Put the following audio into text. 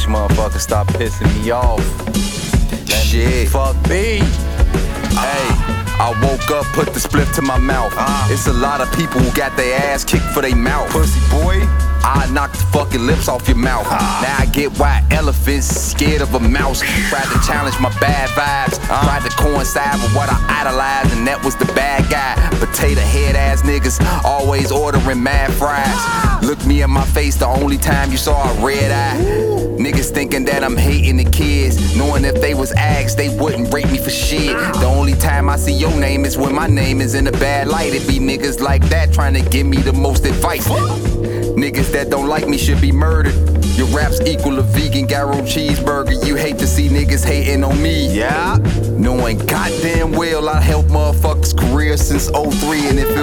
motherfuckers stop pissing me off. Shit. Fuck me. Hey, I woke up, put the spliff to my mouth. It's a lot of people who got their ass kicked for their mouth. Pussy boy. I knock the fucking lips off your mouth. Now I get why elephants scared of a mouse. Tried to challenge my bad vibes. Tried to coincide with what I idolized, and that was the bad guy. Potato head ass niggas always ordering mad fries. Look me in my face the only time you saw a red eye. Niggas thinking that I'm hating the kids, knowing if they was asked they wouldn't rate me for shit. The only time I see your name is when my name is in a bad light. It be niggas like that trying to give me the most advice. Niggas that don't like me should be murdered. Your raps equal a vegan gyro cheeseburger. You hate to see niggas hating on me. Yeah. Knowing goddamn well I helped motherfuckers' career since '03, and if it